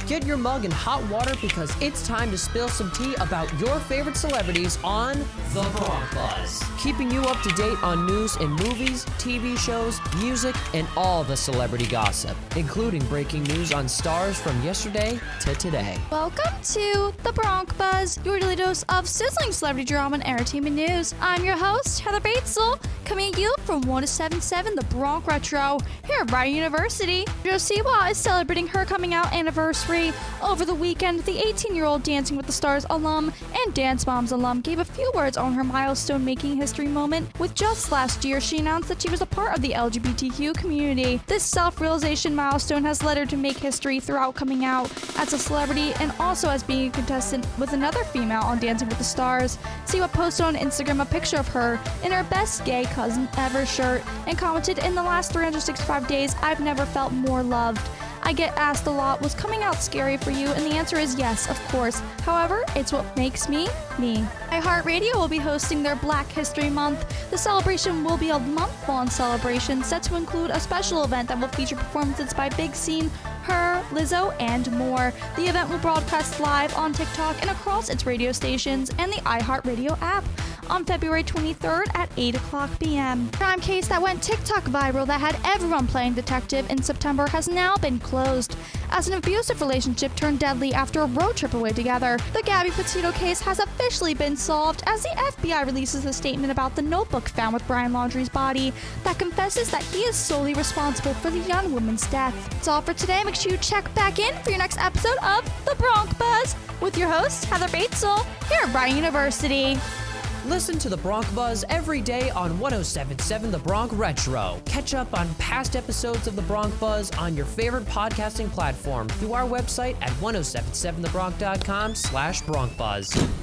Get your mug in hot water because it's time to spill some tea about your favorite celebrities on The Bronc Buzz. Keeping you up to date on news in movies, TV shows, music, and all the celebrity gossip, including breaking news on stars from yesterday to today. Welcome to The Bronc Buzz, your daily dose of sizzling celebrity drama and entertainment news. I'm your host, Heather Batesel, coming at you from 1077 The Bronc Retro here at Rider University. Josie Siwa is celebrating her coming out anniversary. Over the weekend, the 18-year-old Dancing with the Stars alum and Dance Moms alum gave a few words on her milestone-making history moment. With just last year, she announced that she was a part of the LGBTQ community. This self-realization milestone has led her to make history throughout coming out as a celebrity and also as being a contestant with another female on Dancing with the Stars. Siwa posted on Instagram a picture of her in her best gay cousin ever shirt and commented, "In the last 365 days, I've never felt more loved. I get asked a lot, was coming out scary for you? And the answer is yes, of course. However, it's what makes me, me." iHeartRadio will be hosting their Black History Month. The celebration will be a month-long celebration set to include a special event that will feature performances by Big Sean, Her, Lizzo, and more. The event will broadcast live on TikTok and across its radio stations and the iHeartRadio app on February 23rd at 8 o'clock p.m. Crime case that went TikTok viral that had everyone playing detective in September has now been closed, as an abusive relationship turned deadly after a road trip away together. The Gabby Petito case has officially been solved as the FBI releases a statement about the notebook found with Brian Laundrie's body that confesses that he is solely responsible for the young woman's death. That's all for today. Make sure you check back in for your next episode of The Bronc Buzz with your host, Heather Batesel, here at Rider University. Listen to The Bronc Buzz every day on 1077 The Bronc Retro. Catch up on past episodes of The Bronc Buzz on your favorite podcasting platform through our website at 1077thebronc.com/BroncBuzz.